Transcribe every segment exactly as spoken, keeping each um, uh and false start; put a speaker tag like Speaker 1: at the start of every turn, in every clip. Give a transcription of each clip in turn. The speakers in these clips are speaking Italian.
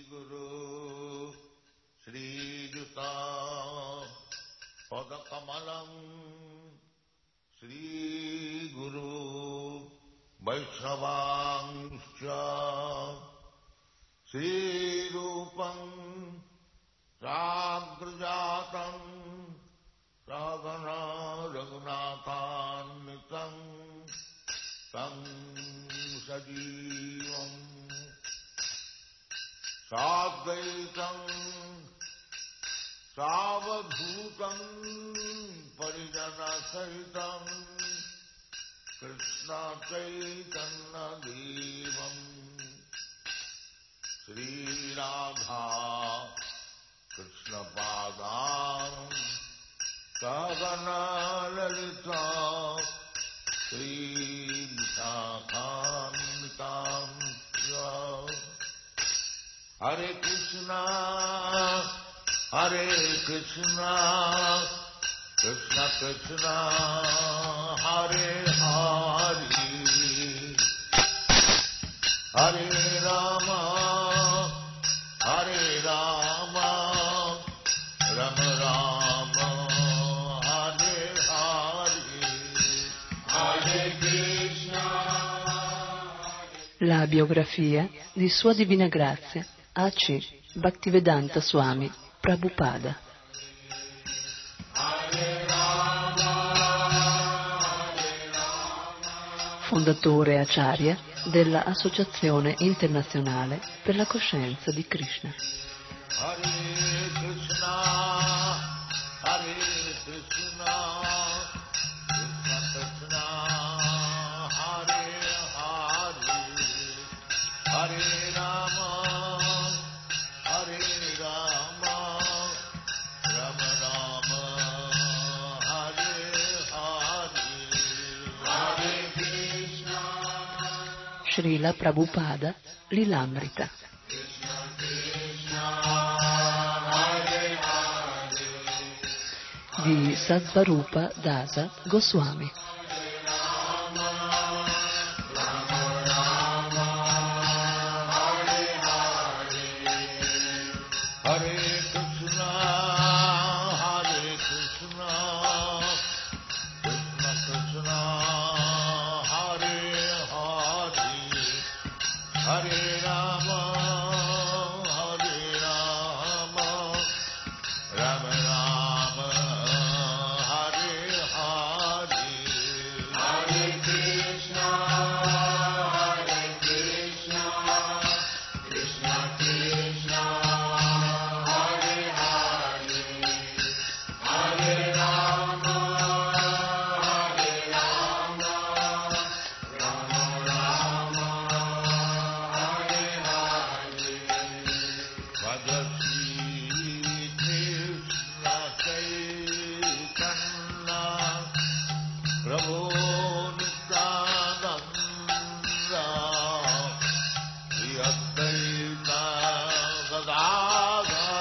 Speaker 1: Guru Sri Juta Padakamalam Sri Guru Vaishnavangscha Sri Rupam Sagrajatam Ragana Raghunathanvitam Tam Sajivam Sadvaitam Savadhutam Parijana Sahitam Krishna Chaitanya Devam Sri Radha Krishna Padam Sagana Lalita Sri Vishakhamnitam Hare Krishna Hare Krishna Krishna Krishna Hare Hare Hare Rama Hare Rama Rama Rama Hare Hare Hare Krishna.
Speaker 2: La biografia di Sua Divina Grazia A C Bhaktivedanta Swami Prabhupada. Fondatore Acharya della Associazione Internazionale per la Coscienza di Krishna.
Speaker 1: Hare Krishna, Hare Krishna, Krishna Krishna, Hare Hare, Hare Rama, Hare Rama, Rama Rama, Hare Hare, Hare Krishna.
Speaker 2: Srila Prabhupada Lilamrita. Di Sadvarupa Dasa Goswami.
Speaker 1: Hare Krishna, Hare Krishna, Krishna Krishna, Hare Hare, Hare Rama, Hare Rama, Rama Rama, Hare Hare, Hare Krishna, Hare Krishna, Krishna Krishna, Hare Hare, Hare Rama, Hare Rama, Rama Rama, Hare Hare. Bhagavati Krishna Chaitanya Prabhu Nityananda Shri Advaita Gadadhar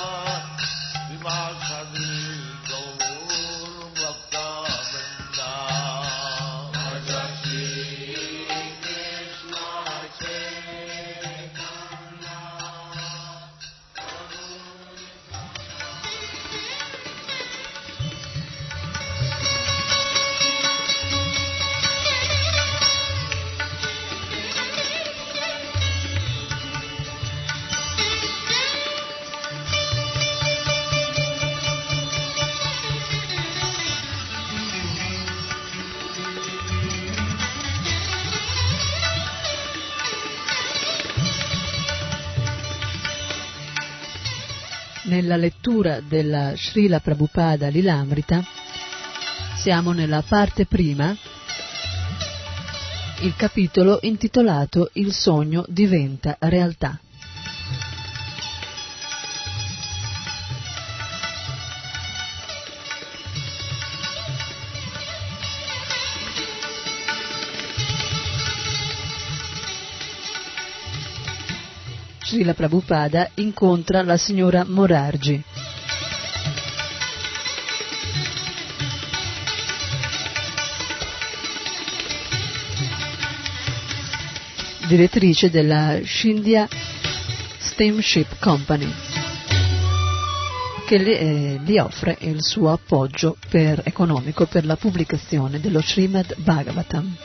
Speaker 1: Srivasadi Gaur Bhakta-vrinda. Bhagavati Krishna Chaitanya
Speaker 2: Nella lettura della Srila Prabhupada Lilamrita siamo nella parte prima, il capitolo intitolato Il sogno diventa realtà. Srila Prabhupada incontra la signora Morarji. Direttrice della Scindia Steamship Company, che le, eh, gli offre il suo appoggio per, economico per la pubblicazione dello Srimad Bhagavatam.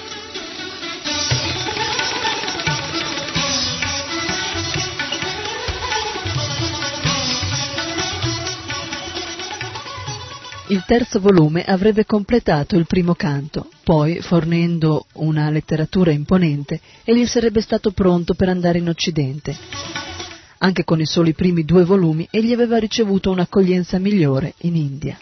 Speaker 2: Il terzo volume avrebbe completato il primo canto, poi, fornendo una letteratura imponente, egli sarebbe stato pronto per andare in Occidente. Anche con i soli primi due volumi egli aveva ricevuto un'accoglienza migliore in India.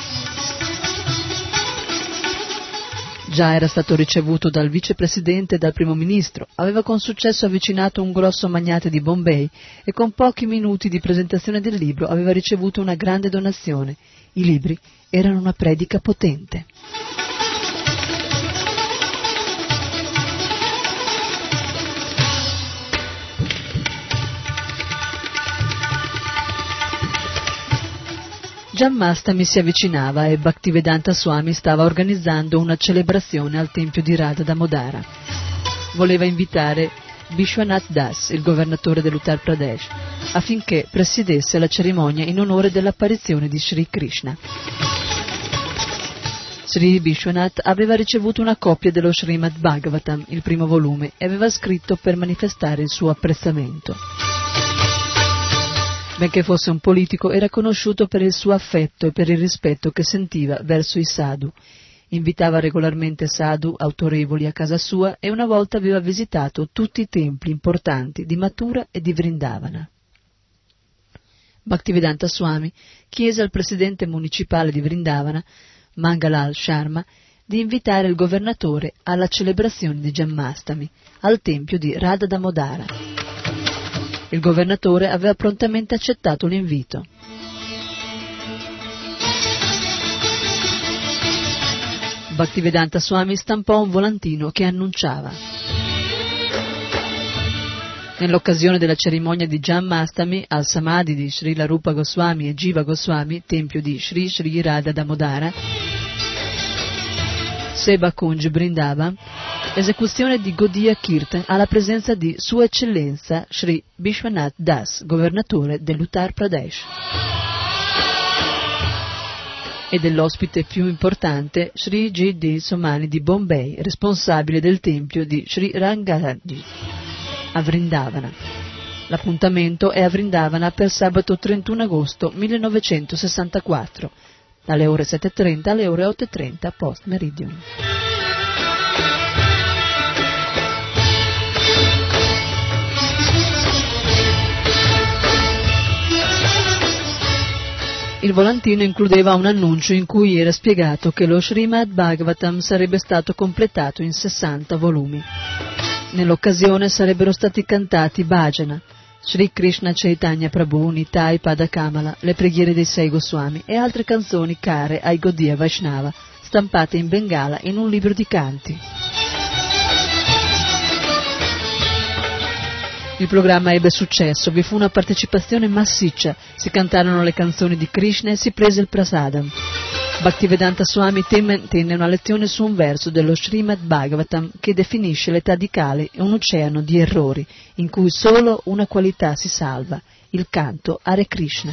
Speaker 2: Già era stato ricevuto dal vicepresidente e dal primo ministro, aveva con successo avvicinato un grosso magnate di Bombay e con pochi minuti di presentazione del libro aveva ricevuto una grande donazione. I libri erano una predica potente. Janmastami si avvicinava e Bhaktivedanta Swami stava organizzando una celebrazione al tempio di Radha Damodara. Voleva invitare Vishwanath Das, il governatore dell'Uttar Pradesh, affinché presiedesse la cerimonia in onore dell'apparizione di Sri Krishna. Sri Vishwanath aveva ricevuto una copia dello Srimad Bhagavatam, il primo volume, e aveva scritto per manifestare il suo apprezzamento. Benché fosse un politico, era conosciuto per il suo affetto e per il rispetto che sentiva verso i sadhu. Invitava regolarmente sadhu autorevoli a casa sua e una volta aveva visitato tutti i templi importanti di Mathura e di Vrindavana. Bhaktivedanta Swami chiese al presidente municipale di Vrindavana, Mangalal Sharma, di invitare il governatore alla celebrazione di Janmastami al tempio di Radha Damodara. Il governatore aveva prontamente accettato l'invito. Bhaktivedanta Swami stampò un volantino che annunciava: nell'occasione della cerimonia di Janmastami al Samadhi di Srila Rupa Goswami e Jiva Goswami, tempio di Sri Sri Radha Damodara, Seba Kunj Brindavan, esecuzione di Gaudiya Kirtan alla presenza di Sua Eccellenza Sri Vishwanath Das, governatore dell'Uttar Pradesh, e dell'ospite più importante Sri G D Somani di Bombay, responsabile del tempio di Sri Rangaraji a Vrindavana. L'appuntamento è a Vrindavana per sabato trentuno agosto millenovecentosessantaquattro, dalle ore sette e trenta alle ore otto e trenta post meridium. Il volantino includeva un annuncio in cui era spiegato che lo Srimad Bhagavatam sarebbe stato completato in sessanta volumi. Nell'occasione sarebbero stati cantati bhajana, Sri Krishna Chaitanya Prabhu, Nitai Padakamala, le preghiere dei sei Goswami e altre canzoni care ai Gaudiya Vaishnava, stampate in Bengala in un libro di canti. Il programma ebbe successo, vi fu una partecipazione massiccia, si cantarono le canzoni di Krishna e si prese il prasadam. Bhaktivedanta Swami tenne una lezione su un verso dello Srimad Bhagavatam che definisce l'età di Kali un oceano di errori, in cui solo una qualità si salva, il canto Hare Krishna.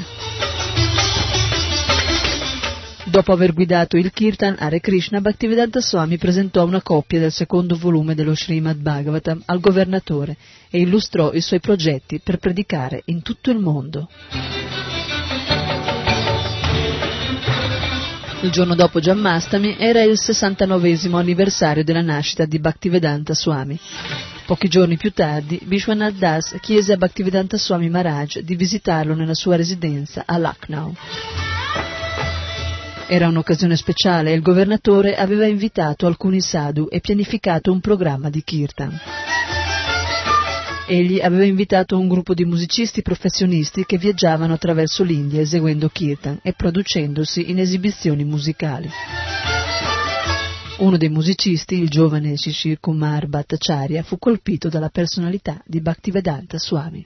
Speaker 2: Dopo aver guidato il Kirtan Hare Krishna, Bhaktivedanta Swami presentò una copia del secondo volume dello Srimad Bhagavatam al governatore e illustrò i suoi progetti per predicare in tutto il mondo. Il giorno dopo Janmastami era il sessantanovesimo anniversario della nascita di Bhaktivedanta Swami. Pochi giorni più tardi, Vishwanath Das chiese a Bhaktivedanta Swami Maharaj di visitarlo nella sua residenza a Lucknow. Era un'occasione speciale e il governatore aveva invitato alcuni sadhu e pianificato un programma di kirtan. Egli aveva invitato un gruppo di musicisti professionisti che viaggiavano attraverso l'India eseguendo kirtan e producendosi in esibizioni musicali. Uno dei musicisti, il giovane Shishir Kumar Bhattacharya, fu colpito dalla personalità di Bhaktivedanta Swami.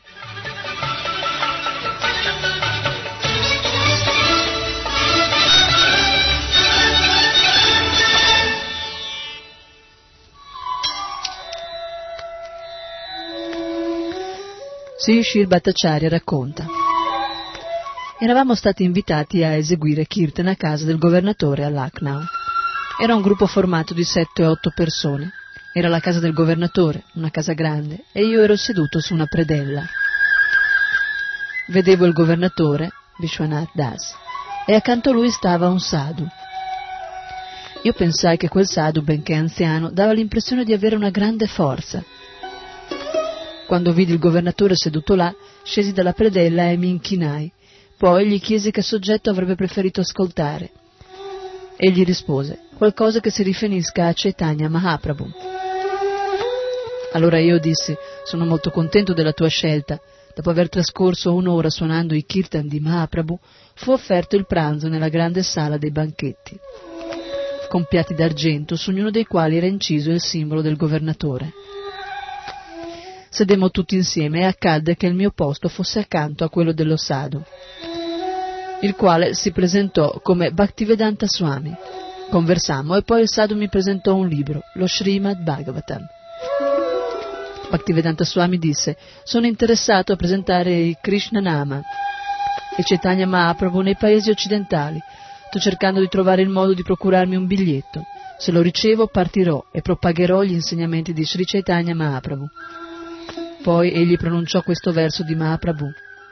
Speaker 2: Sri Shri Bhattacharya racconta: eravamo stati invitati a eseguire Kirtan a casa del governatore a Lucknow. Era un gruppo formato di sette o otto persone. Era la casa del governatore, una casa grande, e io ero seduto su una predella. Vedevo il governatore, Vishwanath Das, e accanto a lui stava un sadhu. Io pensai che quel sadhu, benché anziano, dava l'impressione di avere una grande forza. Quando vidi il governatore seduto là, scesi dalla predella e mi inchinai. Poi gli chiesi che soggetto avrebbe preferito ascoltare. Egli rispose: qualcosa che si riferisca a Chaitanya Mahaprabhu. Allora io dissi: sono molto contento della tua scelta. Dopo aver trascorso un'ora suonando i kirtan di Mahaprabhu, fu offerto il pranzo nella grande sala dei banchetti, con piatti d'argento, su ognuno dei quali era inciso il simbolo del governatore. Sedemmo tutti insieme e accadde che il mio posto fosse accanto a quello dello sadhu, il quale si presentò come Bhaktivedanta Swami. Conversammo e poi il sadhu mi presentò un libro, lo Srimad Bhagavatam. Bhaktivedanta Swami disse: sono interessato a presentare il Krishna Nama e Chaitanya Mahaprabhu nei paesi occidentali. Sto cercando di trovare il modo di procurarmi un biglietto. Se lo ricevo partirò e propagherò gli insegnamenti di Sri Chaitanya Mahaprabhu. Poi egli pronunciò questo verso di Mahaprabhu: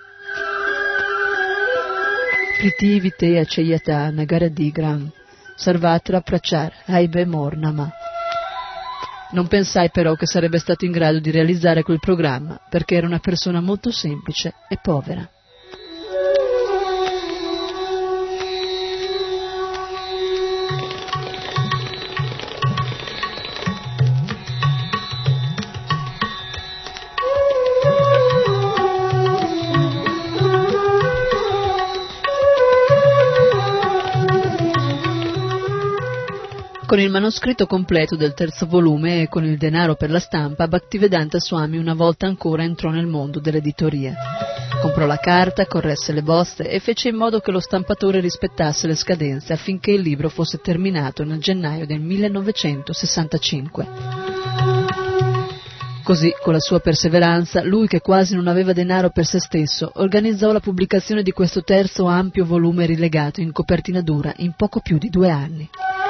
Speaker 2: Priti vite aceyata nagaradigram sarvatra prachar haibe mornama. Non pensai però che sarebbe stato in grado di realizzare quel programma, perché era una persona molto semplice e povera. Con il manoscritto completo del terzo volume e con il denaro per la stampa, Bhaktivedanta Swami una volta ancora entrò nel mondo dell'editoria. Comprò la carta, corresse le bozze e fece in modo che lo stampatore rispettasse le scadenze affinché il libro fosse terminato nel gennaio del millenovecentosessantacinque. Così, con la sua perseveranza, lui che quasi non aveva denaro per se stesso, organizzò la pubblicazione di questo terzo ampio volume rilegato in copertina dura in poco più di due anni.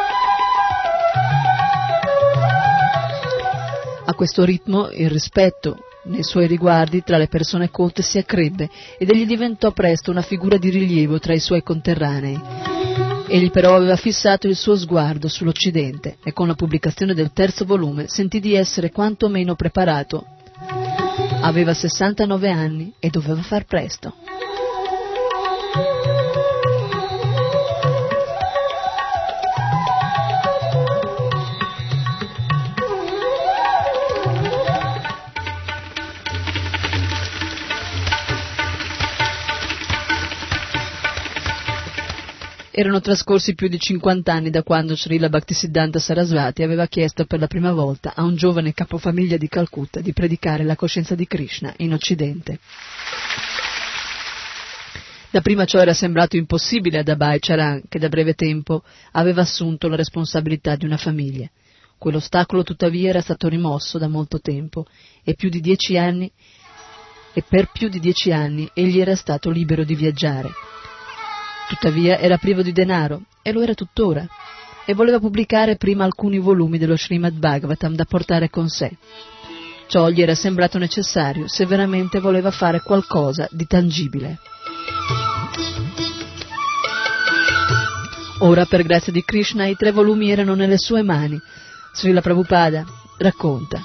Speaker 2: A questo ritmo il rispetto nei suoi riguardi tra le persone colte si accrebbe ed egli diventò presto una figura di rilievo tra i suoi conterranei. Egli però aveva fissato il suo sguardo sull'Occidente e con la pubblicazione del terzo volume sentì di essere quanto meno preparato. Aveva sessantanove anni e doveva far presto. Erano trascorsi più di cinquant'anni da quando Srila Bhaktisiddhanta Sarasvati aveva chiesto per la prima volta a un giovane capofamiglia di Calcutta di predicare la coscienza di Krishna in Occidente. Dapprima ciò era sembrato impossibile ad Abhay Charan, che da breve tempo aveva assunto la responsabilità di una famiglia. Quell'ostacolo tuttavia era stato rimosso da molto tempo e più di dieci anni e per più di dieci anni egli era stato libero di viaggiare. Tuttavia era privo di denaro, e lo era tuttora, e voleva pubblicare prima alcuni volumi dello Srimad Bhagavatam da portare con sé. Ciò gli era sembrato necessario se veramente voleva fare qualcosa di tangibile. Ora, per grazia di Krishna, i tre volumi erano nelle sue mani. Srila Prabhupada racconta: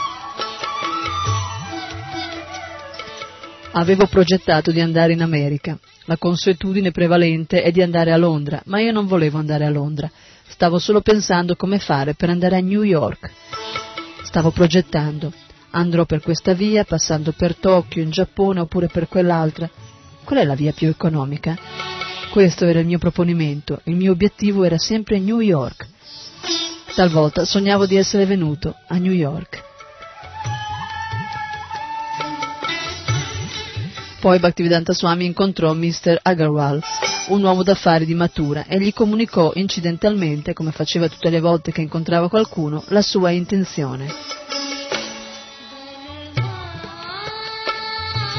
Speaker 2: avevo progettato di andare in America. La consuetudine prevalente è di andare a Londra, ma io non volevo andare a Londra. Stavo solo pensando come fare per andare a New York. Stavo progettando. Andrò per questa via, passando per Tokyo, in Giappone, oppure per quell'altra. Qual è la via più economica? Questo era il mio proponimento. Il mio obiettivo era sempre New York. Talvolta sognavo di essere venuto a New York. Poi Bhaktivedanta Swami incontrò mister Agarwal, un uomo d'affari di Mathura, e gli comunicò incidentalmente, come faceva tutte le volte che incontrava qualcuno, la sua intenzione.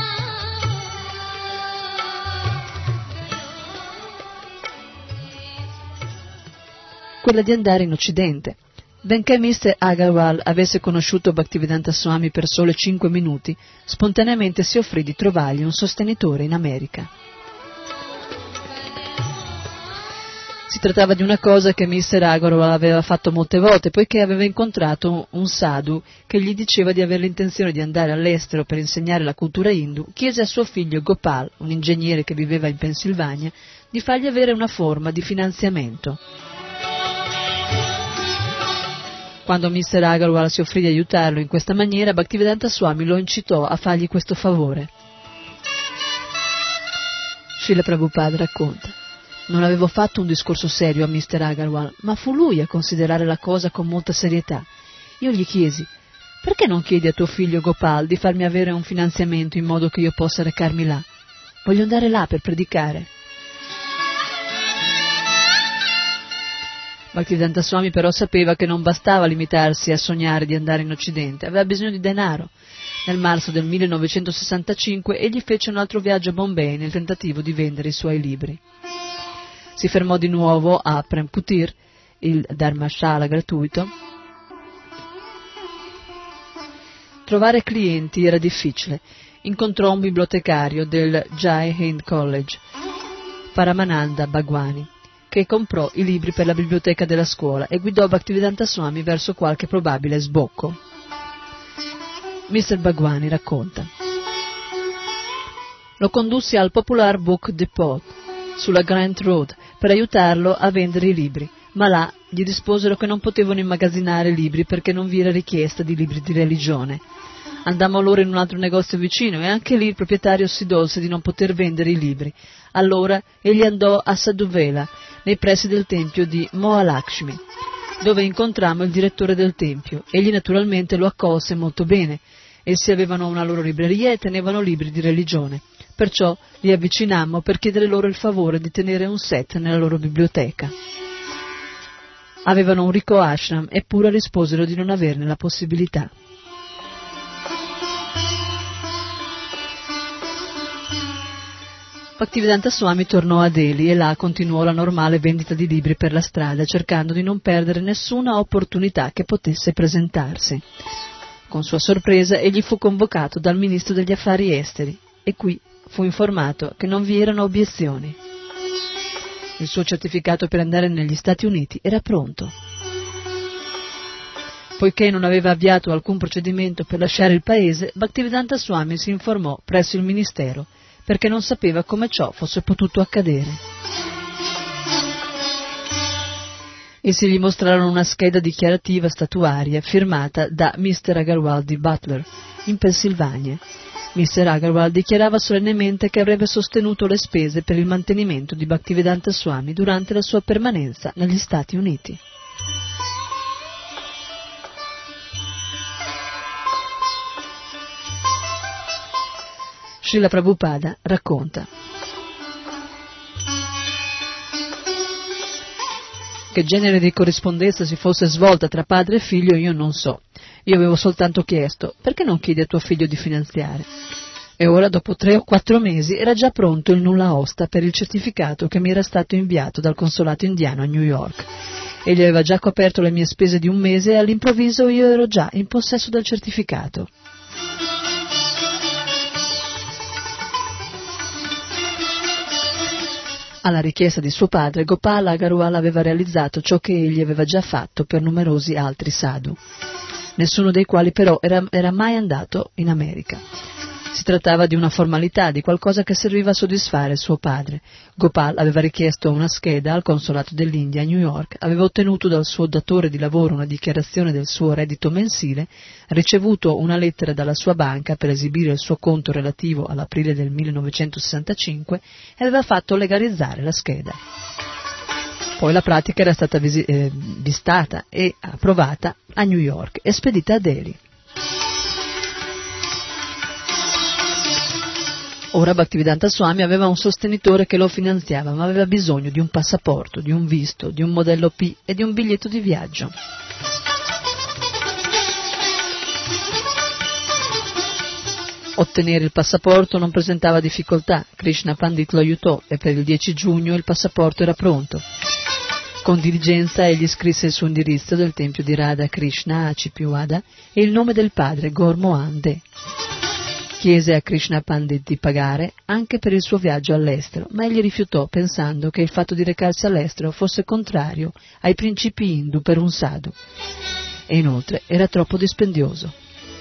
Speaker 2: quella di andare in Occidente. Benché mister Agarwal avesse conosciuto Bhaktivedanta Swami per sole cinque minuti, spontaneamente si offrì di trovargli un sostenitore in America. Si trattava di una cosa che mister Agarwal aveva fatto molte volte, poiché aveva incontrato un sadhu che gli diceva di avere l'intenzione di andare all'estero per insegnare la cultura hindu. Chiese a suo figlio Gopal, un ingegnere che viveva in Pennsylvania, di fargli avere una forma di finanziamento. Quando mister Agarwal si offrì di aiutarlo in questa maniera, Bhaktivedanta Swami lo incitò a fargli questo favore. Srila Prabhupada racconta: non avevo fatto un discorso serio a mister Agarwal, ma fu lui a considerare la cosa con molta serietà. Io gli chiesi: perché non chiedi a tuo figlio Gopal di farmi avere un finanziamento in modo che io possa recarmi là? Voglio andare là per predicare. Bhaktivedanta Swami però sapeva che non bastava limitarsi a sognare di andare in Occidente, aveva bisogno di denaro. Nel marzo del millenovecentosessantacinque egli fece un altro viaggio a Bombay nel tentativo di vendere i suoi libri. Si fermò di nuovo a Prem Kutir, il Dharmashala gratuito. Trovare clienti era difficile. Incontrò un bibliotecario del Jai Hind College, Paramananda Bhagwani, che comprò i libri per la biblioteca della scuola e guidò Bhaktivedanta Swami verso qualche probabile sbocco. mister Bhagwani racconta: lo condussi al Popular Book Depot sulla Grant Road per aiutarlo a vendere i libri, ma là gli risposero che non potevano immagazzinare libri perché non vi era richiesta di libri di religione. Andammo allora in un altro negozio vicino e anche lì il proprietario si dolse di non poter vendere i libri. Allora egli andò a Sadhuvela, nei pressi del tempio di Mahalakshmi, dove incontrammo il direttore del tempio. Egli naturalmente lo accolse molto bene. Essi avevano una loro libreria e tenevano libri di religione. Perciò li avvicinammo per chiedere loro il favore di tenere un set nella loro biblioteca. Avevano un ricco ashram, eppure risposero di non averne la possibilità. Bhaktivedanta Swami tornò a Delhi e là continuò la normale vendita di libri per la strada, cercando di non perdere nessuna opportunità che potesse presentarsi. Con sua sorpresa egli fu convocato dal ministro degli affari esteri e qui fu informato che non vi erano obiezioni. Il suo certificato per andare negli Stati Uniti era pronto. Poiché non aveva avviato alcun procedimento per lasciare il paese, Bhaktivedanta Swami si informò presso il ministero perché non sapeva come ciò fosse potuto accadere. Essi gli mostrarono una scheda dichiarativa statuaria firmata da mister Agarwal di Butler, in Pennsylvania. mister Agarwal dichiarava solennemente che avrebbe sostenuto le spese per il mantenimento di Bhaktivedanta Swami durante la sua permanenza negli Stati Uniti. Srila Prabhupada racconta: che genere di corrispondenza si fosse svolta tra padre e figlio io non so. Io avevo soltanto chiesto: perché non chiedi a tuo figlio di finanziare? E ora, dopo tre o quattro mesi, era già pronto il nulla osta per il certificato che mi era stato inviato dal consolato indiano a New York. Egli aveva già coperto le mie spese di un mese e all'improvviso io ero già in possesso del certificato. Alla richiesta di suo padre, Gopal Agarwal aveva realizzato ciò che egli aveva già fatto per numerosi altri sadhu, nessuno dei quali però era, era mai andato in America. Si trattava di una formalità, di qualcosa che serviva a soddisfare suo padre. Gopal aveva richiesto una scheda al consolato dell'India a New York, aveva ottenuto dal suo datore di lavoro una dichiarazione del suo reddito mensile, ricevuto una lettera dalla sua banca per esibire il suo conto relativo all'aprile del millenovecentosessantacinque e aveva fatto legalizzare la scheda. Poi la pratica era stata visi- eh, vistata e approvata a New York e spedita a Delhi. Ora Bhaktivedanta Swami aveva un sostenitore che lo finanziava, ma aveva bisogno di un passaporto, di un visto, di un modello P e di un biglietto di viaggio. Ottenere il passaporto non presentava difficoltà. Krishna Pandit lo aiutò e per il dieci giugno il passaporto era pronto. Con diligenza egli scrisse il suo indirizzo del tempio di Radha Krishna a Cipiwada e il nome del padre Gormohan De. Chiese a Krishna Pandit di pagare anche per il suo viaggio all'estero, ma egli rifiutò pensando che il fatto di recarsi all'estero fosse contrario ai principi hindu per un sadhu e inoltre era troppo dispendioso.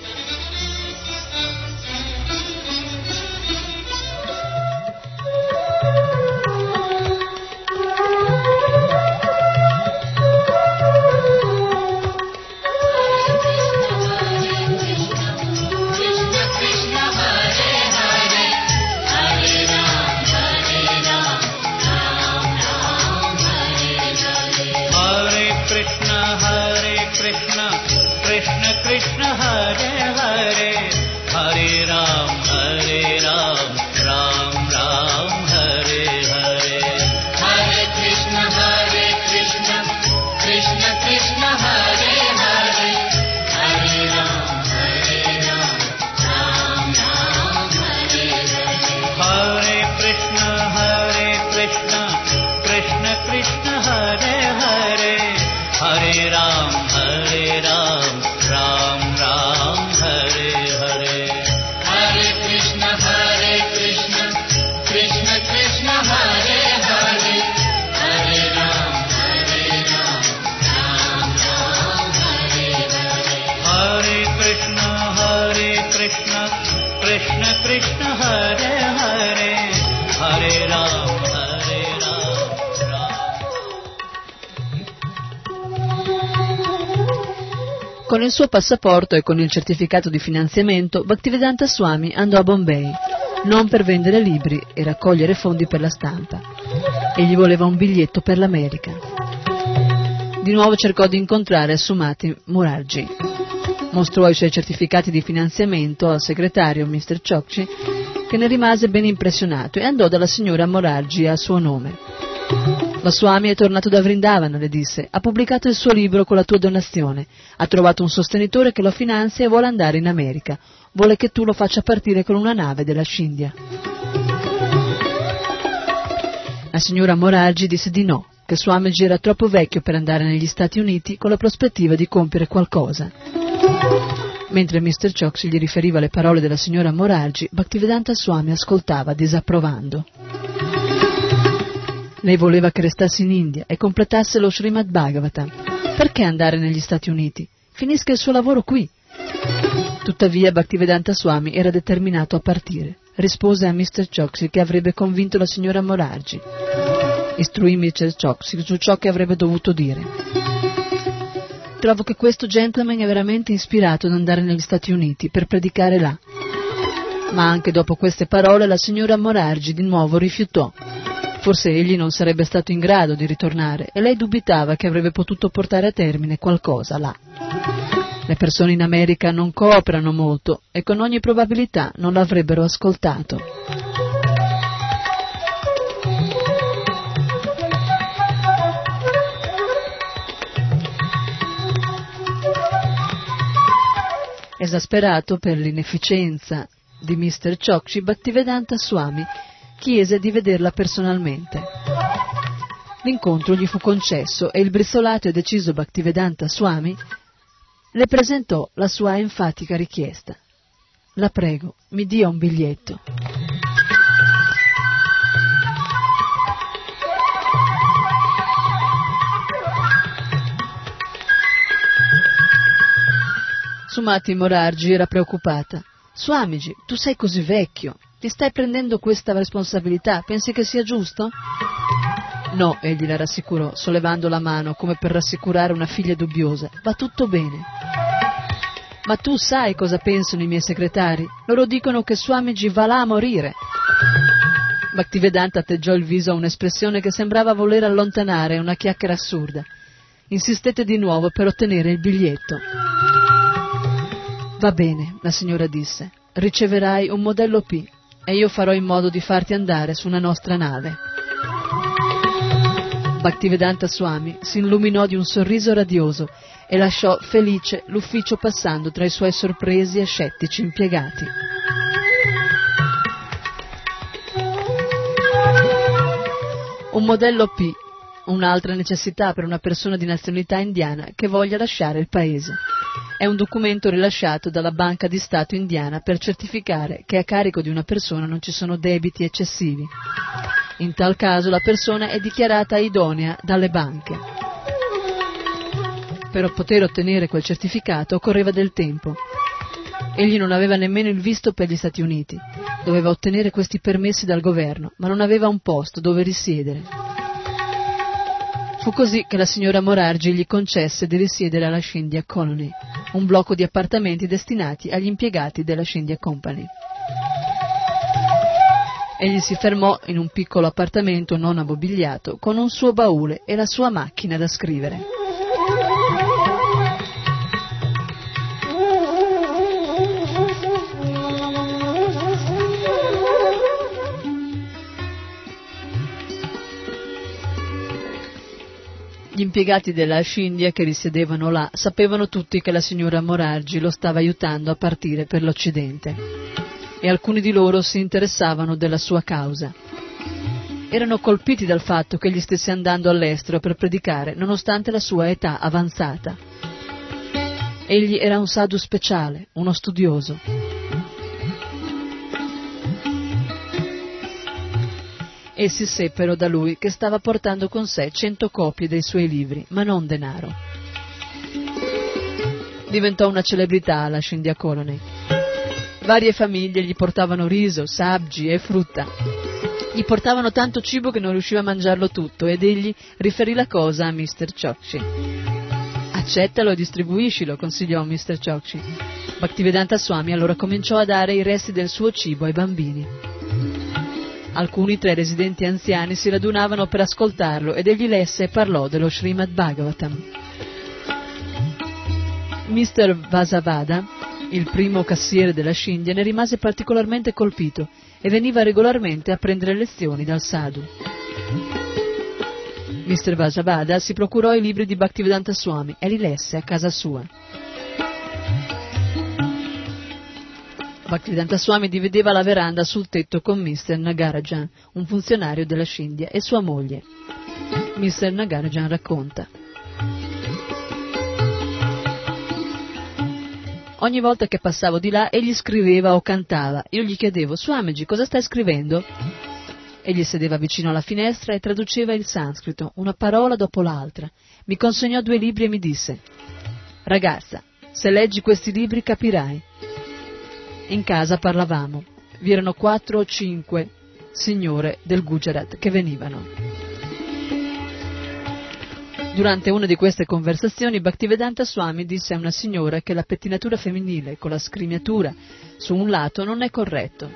Speaker 2: Con il suo passaporto e con il certificato di finanziamento, Bhaktivedanta Swami andò a Bombay, non per vendere libri e raccogliere fondi per la stampa. Egli voleva un biglietto per l'America. Di nuovo cercò di incontrare Sumati Murarji. Mostrò i suoi certificati di finanziamento al segretario mister Chokshi, che ne rimase ben impressionato e andò dalla signora Morarji a suo nome. La Swami è tornato da Vrindavana, le disse, ha pubblicato il suo libro con la tua donazione, ha trovato un sostenitore che lo finanzia e vuole andare in America, vuole che tu lo faccia partire con una nave della Scindia. La signora Morarji disse di no, che Swamiji era troppo vecchio per andare negli Stati Uniti con la prospettiva di compiere qualcosa. Mentre mister Chokshi gli riferiva le parole della signora Morarji, Bhaktivedanta Swami ascoltava disapprovando. Lei voleva che restassi in India e completasse lo Srimad Bhagavatam. Perché andare negli Stati Uniti? Finisca il suo lavoro qui. Tuttavia Bhaktivedanta Swami era determinato a partire. Rispose a mister Chokshi che avrebbe convinto la signora Morarji. Istruì mister Chokshi su ciò che avrebbe dovuto dire. Trovo che questo gentleman è veramente ispirato ad andare negli Stati Uniti per predicare là. Ma anche dopo queste parole la signora Morarji di nuovo rifiutò. Forse egli non sarebbe stato in grado di ritornare e lei dubitava che avrebbe potuto portare a termine qualcosa là. Le persone in America non cooperano molto e con ogni probabilità non l'avrebbero ascoltato. Esasperato per l'inefficienza di mister Chokshi, Bhaktivedanta Swami chiese di vederla personalmente. L'incontro gli fu concesso e il brizzolato e deciso Bhaktivedanta Swami le presentò la sua enfatica richiesta. La prego, mi dia un biglietto. Sumati Morarji era preoccupata. Swamiji, tu sei così vecchio. Ti stai prendendo questa responsabilità? Pensi che sia giusto? No, egli la rassicurò, sollevando la mano come per rassicurare una figlia dubbiosa. Va tutto bene. Ma tu sai cosa pensano i miei segretari? Loro dicono che Swamiji va là a morire. Bhaktivedanta atteggiò il viso a un'espressione che sembrava voler allontanare una chiacchiera assurda. Insistette di nuovo per ottenere il biglietto. Va bene, la signora disse. Riceverai un modello P e io farò in modo di farti andare su una nostra nave. Bhaktivedanta Swami si illuminò di un sorriso radioso e lasciò felice l'ufficio passando tra i suoi sorpresi e scettici impiegati. Un modello P, un'altra necessità per una persona di nazionalità indiana che voglia lasciare il paese. È un documento rilasciato dalla Banca di Stato indiana per certificare che a carico di una persona non ci sono debiti eccessivi. In tal caso la persona è dichiarata idonea dalle banche. Per poter ottenere quel certificato occorreva del tempo. Egli non aveva nemmeno il visto per gli Stati Uniti. Doveva ottenere questi permessi dal governo, ma non aveva un posto dove risiedere. Fu così che la signora Morarji gli concesse di risiedere alla Scindia Colony, un blocco di appartamenti destinati agli impiegati della Scindia Company. Egli si fermò in un piccolo appartamento non ammobiliato con un suo baule e la sua macchina da scrivere. Gli impiegati della Scindia che risiedevano là sapevano tutti che la signora Morarji lo stava aiutando a partire per l'Occidente e alcuni di loro si interessavano della sua causa. Erano colpiti dal fatto che egli stesse andando all'estero per predicare nonostante la sua età avanzata. Egli era un sadhu speciale, uno studioso. Essi seppero da lui che stava portando con sé cento copie dei suoi libri, ma non denaro. Diventò una celebrità alla Scindia Colony. Varie famiglie gli portavano riso, sabgi e frutta. Gli portavano tanto cibo che non riusciva a mangiarlo tutto ed egli riferì la cosa a mister Chokshi. Accettalo e distribuiscilo, consigliò mister Chokshi. Bhaktivedanta Swami allora cominciò a dare i resti del suo cibo ai bambini. Alcuni tra i residenti anziani si radunavano per ascoltarlo ed egli lesse e parlò dello Srimad Bhagavatam. mister Vasavada, il primo cassiere della Scindia, ne rimase particolarmente colpito e veniva regolarmente a prendere lezioni dal sadhu. mister Vasavada si procurò i libri di Bhaktivedanta Swami e li lesse a casa sua. Bhaktivedanta Swami divideva la veranda sul tetto con mister Nagarajan, un funzionario della Scindia, e sua moglie. mister Nagarajan racconta: ogni volta che passavo di là egli scriveva o cantava. Io gli chiedevo: Swamiji, cosa stai scrivendo? Egli sedeva vicino alla finestra e traduceva il sanscrito, una parola dopo l'altra. Mi consegnò due libri e mi disse: ragazza, se leggi questi libri capirai. In casa parlavamo. Vi erano quattro o cinque signore del Gujarat che venivano. Durante una di queste conversazioni Bhaktivedanta Swami disse a una signora che la pettinatura femminile con la scrignatura su un lato non è corretto.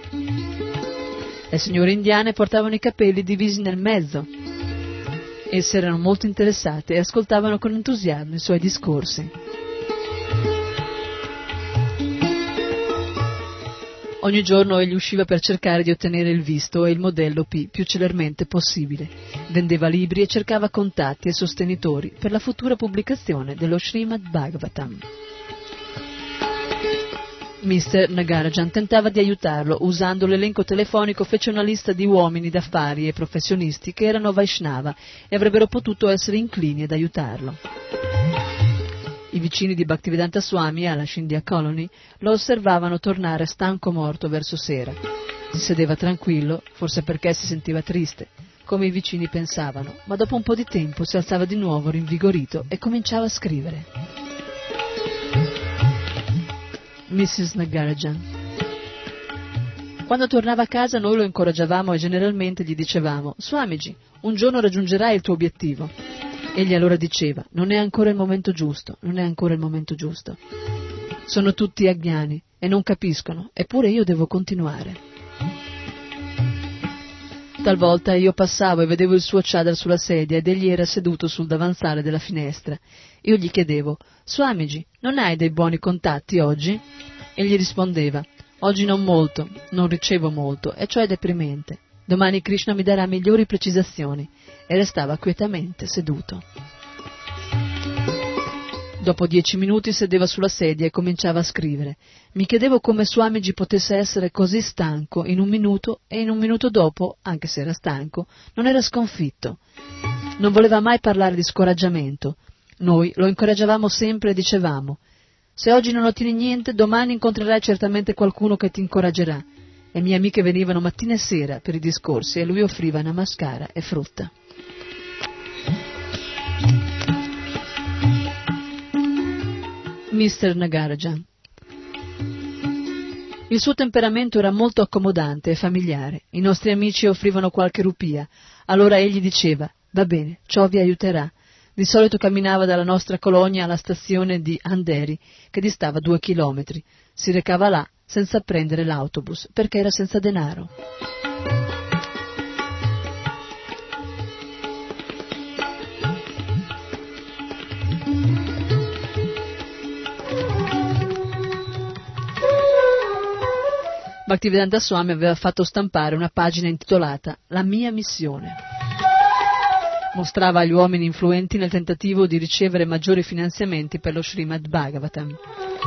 Speaker 2: Le signore indiane portavano i capelli divisi nel mezzo. Esse erano molto interessate e ascoltavano con entusiasmo i suoi discorsi. Ogni giorno egli usciva per cercare di ottenere il visto e il modello P più celermente possibile. Vendeva libri e cercava contatti e sostenitori per la futura pubblicazione dello Srimad Bhagavatam. mister Nagarajan tentava di aiutarlo. Usando l'elenco telefonico fece una lista di uomini d'affari e professionisti che erano Vaishnava e avrebbero potuto essere inclini ad aiutarlo. I vicini di Bhaktivedanta Swami alla Scindia Colony lo osservavano tornare stanco morto verso sera. Si sedeva tranquillo, forse perché si sentiva triste, come i vicini pensavano, ma dopo un po' di tempo si alzava di nuovo rinvigorito e cominciava a scrivere. missus Nagarajan: quando tornava a casa noi lo incoraggiavamo e generalmente gli dicevamo: Swamiji, un giorno raggiungerai il tuo obiettivo. Egli allora diceva: non è ancora il momento giusto, non è ancora il momento giusto. Sono tutti agnani e non capiscono, eppure io devo continuare. Talvolta io passavo e vedevo il suo chadar sulla sedia ed egli era seduto sul davanzale della finestra. Io gli chiedevo: Swamiji, non hai dei buoni contatti oggi? Egli rispondeva: oggi non molto, non ricevo molto, e ciò è deprimente. Domani Krishna mi darà migliori precisazioni. E restava quietamente seduto. Dopo dieci minuti sedeva sulla sedia e cominciava a scrivere. Mi chiedevo come Swamiji potesse essere così stanco in un minuto e in un minuto dopo, anche se era stanco, non era sconfitto. Non voleva mai parlare di scoraggiamento. Noi lo incoraggiavamo sempre e dicevamo: se oggi non ottieni niente, domani incontrerai certamente qualcuno che ti incoraggerà. Le mie amiche venivano mattina e sera per i discorsi e lui offriva namaskara e frutta. mister Nagarajan. Il suo temperamento era molto accomodante e familiare. I nostri amici offrivano qualche rupia. Allora egli diceva: va bene, ciò vi aiuterà. Di solito camminava dalla nostra colonia alla stazione di Andheri, che distava due chilometri. Si recava là senza prendere l'autobus, perché era senza denaro. Bhaktivedanta Swami aveva fatto stampare una pagina intitolata La mia missione. Mostrava agli uomini influenti nel tentativo di ricevere maggiori finanziamenti per lo Srimad Bhagavatam.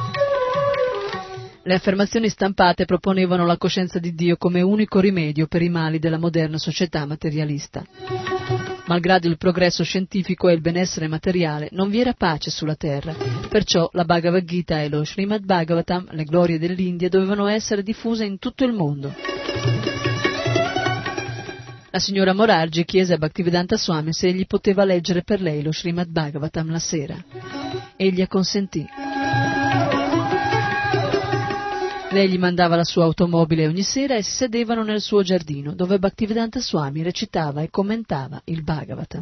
Speaker 2: Le affermazioni stampate proponevano la coscienza di Dio come unico rimedio per i mali della moderna società materialista. Malgrado il progresso scientifico e il benessere materiale, non vi era pace sulla terra, perciò la Bhagavad Gita e lo Srimad Bhagavatam, le glorie dell'India, dovevano essere diffuse in tutto il mondo. La signora Morarji chiese a Bhaktivedanta Swami se egli poteva leggere per lei lo Srimad Bhagavatam la sera. Egli acconsentì. Lei gli mandava la sua automobile ogni sera e si sedevano nel suo giardino, dove Bhaktivedanta Swami recitava e commentava il Bhagavatam.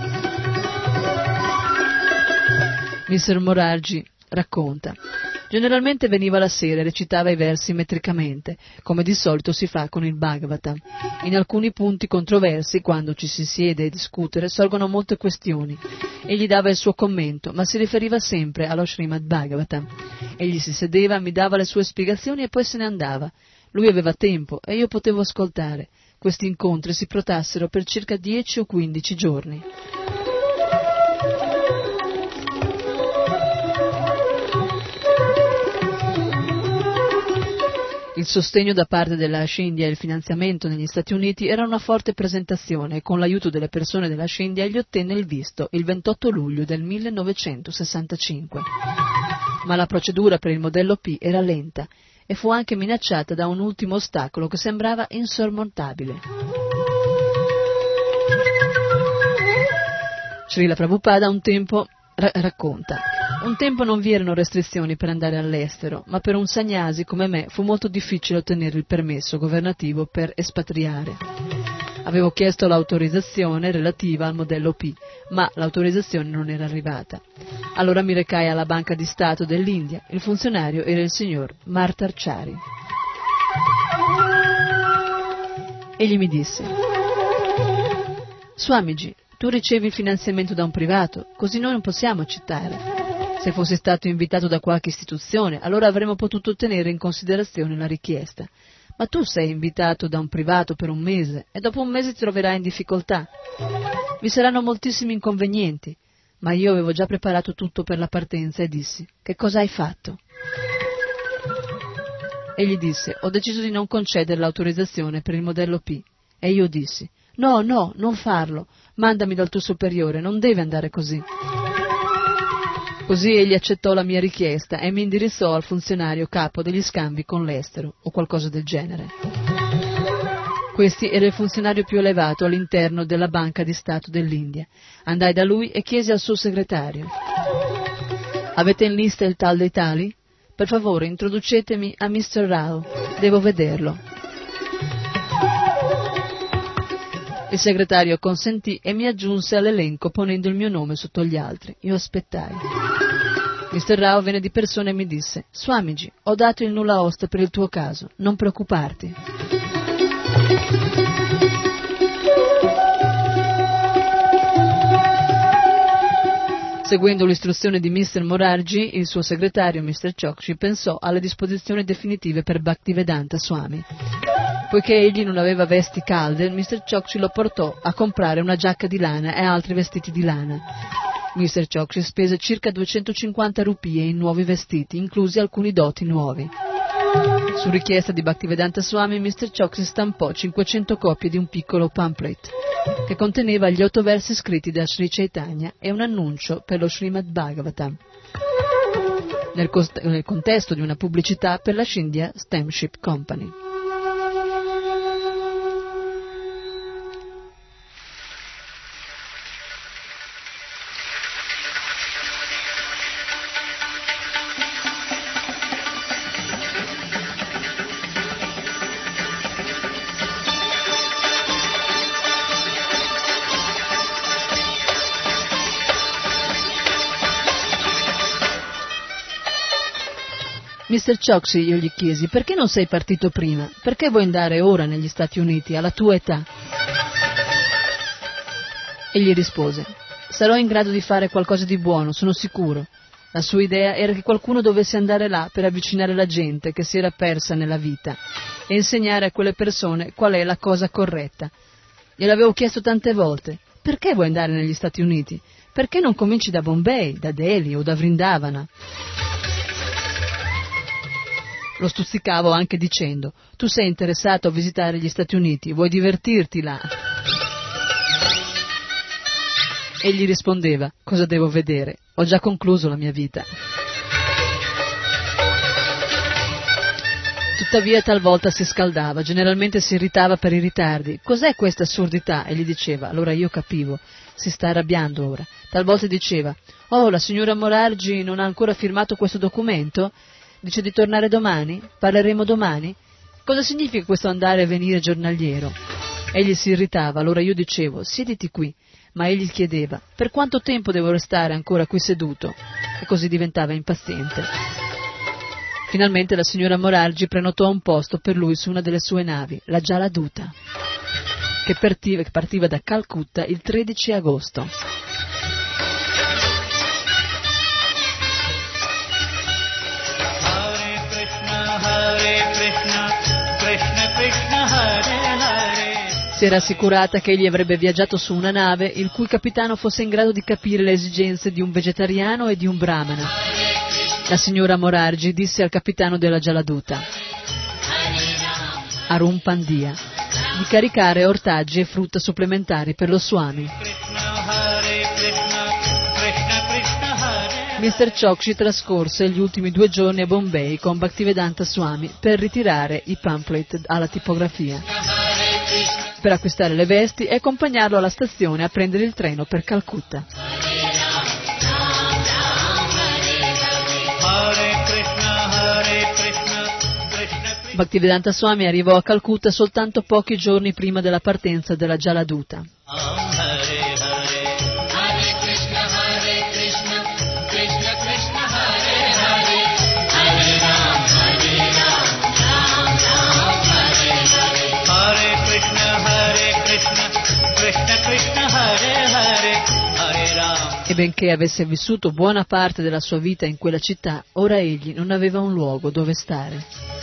Speaker 2: mister Morarji racconta: generalmente veniva la sera e recitava i versi metricamente, come di solito si fa con il Bhagavatam. In alcuni punti controversi, quando ci si siede a discutere, sorgono molte questioni. Egli dava il suo commento, ma si riferiva sempre allo Srimad Bhagavatam. Egli si sedeva, mi dava le sue spiegazioni e poi se ne andava. Lui aveva tempo e io potevo ascoltare. Questi incontri si protrassero per circa dieci o quindici giorni. Il sostegno da parte della Scindia e il finanziamento negli Stati Uniti era una forte presentazione e con l'aiuto delle persone della Scindia egli ottenne il visto il ventotto luglio del millenovecentosessantacinque. Ma la procedura per il modello P era lenta e fu anche minacciata da un ultimo ostacolo che sembrava insormontabile. Srila Prabhupada un tempo ra- racconta: un tempo non vi erano restrizioni per andare all'estero, ma per un sannyasi come me fu molto difficile ottenere il permesso governativo per espatriare. Avevo chiesto l'autorizzazione relativa al modello P, ma l'autorizzazione non era arrivata. Allora mi recai alla Banca di Stato dell'India. Il funzionario era il signor Martarchari. Egli mi disse: Swamiji, tu ricevi il finanziamento da un privato, così noi non possiamo accettare. Se fossi stato invitato da qualche istituzione, allora avremmo potuto tenere in considerazione la richiesta. Ma tu sei invitato da un privato per un mese e dopo un mese ti troverai in difficoltà. Vi saranno moltissimi inconvenienti, ma io avevo già preparato tutto per la partenza e dissi: che cosa hai fatto? Egli disse: ho deciso di non concedere l'autorizzazione per il modello P. E io dissi: no, no, non farlo, mandami dal tuo superiore, non deve andare così. Così egli accettò la mia richiesta e mi indirizzò al funzionario capo degli scambi con l'estero, o qualcosa del genere. Questi era il funzionario più elevato all'interno della Banca di Stato dell'India. Andai da lui e chiesi al suo segretario: avete in lista il tal dei tali? Per favore, introducetemi a mister Rao, devo vederlo. Il segretario consentì e mi aggiunse all'elenco ponendo il mio nome sotto gli altri. Io aspettai. mister Rao venne di persona e mi disse: Swamiji, ho dato il nulla osta per il tuo caso, non preoccuparti. Seguendo l'istruzione di mister Morarji, il suo segretario, mister Chokshi, pensò alle disposizioni definitive per Bhaktivedanta Swami. Poiché egli non aveva vesti calde, mister Chokshi lo portò a comprare una giacca di lana e altri vestiti di lana. mister Chokshi spese circa duecentocinquanta rupie in nuovi vestiti, inclusi alcuni doti nuovi. Su richiesta di Bhaktivedanta Swami, mister Choksi stampò cinquecento copie di un piccolo pamphlet che conteneva gli otto versi scritti da Sri Chaitanya e un annuncio per lo Srimad Bhagavatam, nel, cost- nel contesto di una pubblicità per la Scindia Steamship Company. mister Choksi, io gli chiesi, perché non sei partito prima? Perché vuoi andare ora negli Stati Uniti, alla tua età? E gli rispose, sarò in grado di fare qualcosa di buono, sono sicuro. La sua idea era che qualcuno dovesse andare là per avvicinare la gente che si era persa nella vita e insegnare a quelle persone qual è la cosa corretta. Gliel'avevo chiesto tante volte, perché vuoi andare negli Stati Uniti? Perché non cominci da Bombay, da Delhi o da Vrindavana? Lo stuzzicavo anche dicendo, tu sei interessato a visitare gli Stati Uniti, vuoi divertirti là? Egli rispondeva, cosa devo vedere? Ho già concluso la mia vita. Tuttavia talvolta si scaldava, generalmente si irritava per i ritardi. Cos'è questa assurdità? E gli diceva, allora io capivo, si sta arrabbiando ora. Talvolta diceva, oh, la signora Morarji non ha ancora firmato questo documento? Dice di tornare domani? Parleremo domani? Cosa significa questo andare e venire giornaliero? Egli si irritava, allora io dicevo, siediti qui, ma egli chiedeva, per quanto tempo devo restare ancora qui seduto? E così diventava impaziente. Finalmente la signora Morarji prenotò un posto per lui su una delle sue navi, la Jaladuta, che partiva, che partiva da Calcutta il tredici agosto. Si era assicurata che egli avrebbe viaggiato su una nave il cui capitano fosse in grado di capire le esigenze di un vegetariano e di un brahmana. La signora Morarji disse al capitano della Jaladuta, Arun Pandya, di caricare ortaggi e frutta supplementari per lo Swami. mister Choksi trascorse gli ultimi due giorni a Bombay con Bhaktivedanta Swami per ritirare i pamphlet alla tipografia, per acquistare le vesti e accompagnarlo alla stazione a prendere il treno per Calcutta. Bhaktivedanta Swami arrivò a Calcutta soltanto pochi giorni prima della partenza della Jaladuta. E benché avesse vissuto buona parte della sua vita in quella città, ora egli non aveva un luogo dove stare.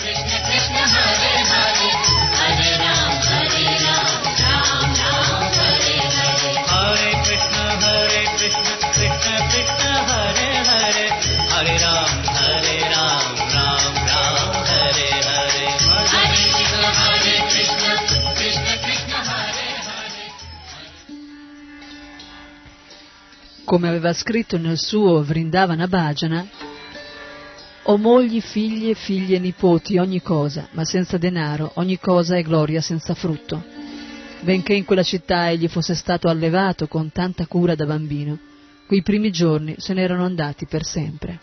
Speaker 2: Come aveva scritto nel suo Vrindavana Bhajana, ho mogli, figli e figlie, nipoti, ogni cosa, ma senza denaro, ogni cosa è gloria senza frutto. Benché in quella città egli fosse stato allevato con tanta cura da bambino, quei primi giorni se ne erano andati per sempre.